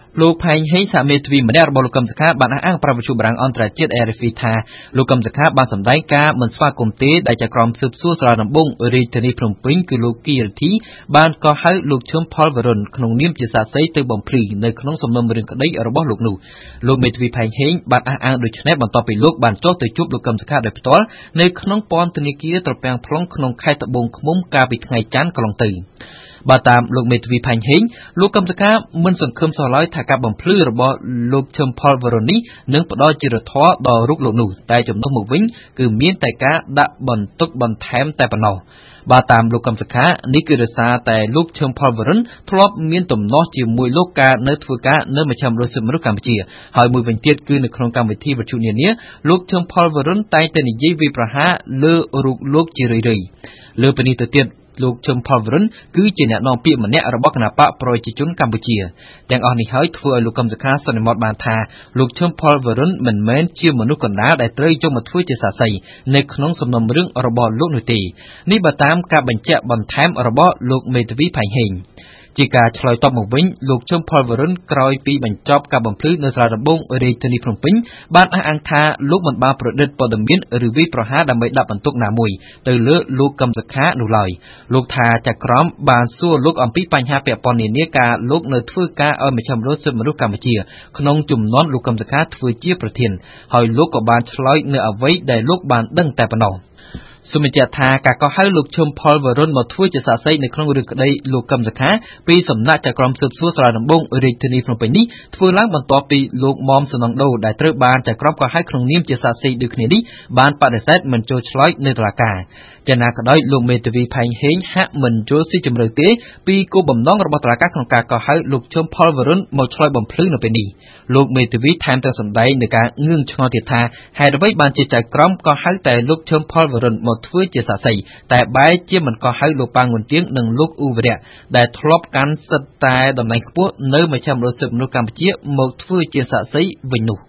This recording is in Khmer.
លោកផែងហេងសាមេទ្វីម្នាក់របស់លោកកឹមសុខាបានអះអាងប្រាប់វិទ្យុបារាំងអន្តរជាតិ RFI ថាលោកកឹមសុខាបានសម្ដែងការមិនស្វាគមន៍ទេដែលចក្រមស៊ើបសួរសាលាដំបងរាជធានីភ្នំពេញគឺលោកគីរធី បានកោះហៅលោកឈឹមផលវរុនក្នុងនាមជាសាក្សីទៅបំភ្លឺនៅក្នុងសំណុំរឿងក្តីរបស់លោកនោះលោកមេទ្វីផែងហេងបានអះអាងដូចនេះបន្ទាប់ពីលោកបានចុះទៅជួបលោកកឹមសុខាដោយផ្ទាល់នៅក្នុងពន្ធនាគារត្រពាំង plong ក្នុងខេត្តត្បូងឃ្មុំកាលពីថ្ងៃច័ន្ទកន្លងទៅបើតាមលោកមេទ្វីផែងហេងលោកកឹមសុខាមិនសង្ឃឹមសោះឡើយថាការបំភ្លឺរបស់លោកឈឹមផលវរុននេះនឹងផ្ដល់ជារធ័រដល់រូបលោកនោះតែជំនួសមកវិញគឺមានតែការដាក់បន្ទុកបន្ថែមតែប៉ុណ្ណោះបើតាមលោកកឹមសុខានេះគឺដោយសារតែលោកឈឹមផលវរុនធ្លាប់មានទំនាស់ជាមួយលោកការនៅធ្វើការនៅមជ្ឈមណ្ឌលសិទ្ធិមនុស្សកម្ពុជាហើយមួយវិញទៀតគឺនៅក្នុងកម្មវិធីវិទ្យុនានាលោកឈឹមផលវរុនតែងតែនិយាយវាយប្រហារលើរូបលោកជារឿយៗលើពីនេះទៅទៀតលោកឈឹមផលវរុនគឺជាអ្នកនាំពាក្យម្នាក់របស់គណបកប្រជាជនកម្ពុជាទាំងអស់នេះហើយធ្វើឲ្យលោកកឹមសុខាសន្និដ្ឋានបានថាលោកឈឹមផលវរុនមិនមែនជាមនុស្សកណ្ដាលដែលត្រូវយកមកធ្វើជាសាក្សីនៅក្នុងសំណុំរឿងរបស់លោកនោះទេនេះបើតាមការបញ្ជាក់បន្ថែមរបស់លោកមេធាវីផែងហេងជាការឆ្លើយតបមកវិញលោកឈឹមផលវរុនក្រោយពីបញ្ចប់ការបំភ្លឺនៅសាលាដំបងរាជធានីភ្នំពេញបានអះអាងថាលោកមិនបានប្រឌិតព័ត៌មានឬវាយប្រហារដើម្បីដាក់បន្ទុកណាមួយទៅលើលោកកឹមសុខានោះឡើយលោកថាចក្រមបានសួរលោកអំពីបញ្ហាពាក់ព័ន្ធនានាការលោកនៅធ្វើការឲ្យមជ្ឈមណ្ឌលសិទ្ធិមនុស្សកម្ពុជាក្នុងជំនាន់លោកកឹមសុខាធ្វើជាប្រធានហើយលោកក៏បានឆ្លើយនៅអ្វីដែលលោកបានដឹងតែប៉ុណ្ណោះសូមបញ្ជាក់ថាការកោះហៅលោកឈឹមផលវរុនមកធ្វើជាសាក្សីនៅក្នុងរឿងក្តីលោកកឹមសុខាពីសំណាក់ចក្រមស៊ើបសួរសាលាដំបងរាជធានីភ្នំពេញនេះធ្វើឡើងបន្ទាប់ពីលោកមុំសំណងដូដែលត្រូវបានចក្រមកោះហៅក្នុងនាមជាសាក្សីដូចគ្នានេះបានបដិសេធមិនចូលឆ្លើយនៅតុលាការយ៉ាងណាក៏ដោយលោកមេធាវីផែងហេងហាក់មិនយល់ស៊ីជម្រៅទេពីគោលបំណងរបស់តុលាការក្នុងការកោះហៅលោកឈឹមផលវរុនមកឆ្លើយបំភ្លឺនៅពេលនេះលោកមេធាវីថែមទាំងសម្ដែងនឹងការងឿងឆ្ងល់ទៀតថាហេតុអ្វីបានជាចក្រមកោះហៅតែលោកឈឹមផលវរុនមកធ្វើជាសាក្សីតែបែរជាមិនកោះហៅលោកប៉ាងងុនទៀងនិងលោកអ៊ូវរៈដែលធ្លាប់កាន់សិទ្ធិតែតំណែងខ្ពស់នៅមជ្ឈមណ្ឌលសិទ្ធិមនុស្សកម្ពុជាមកធ្វើជាសាក្សីវិញនោះ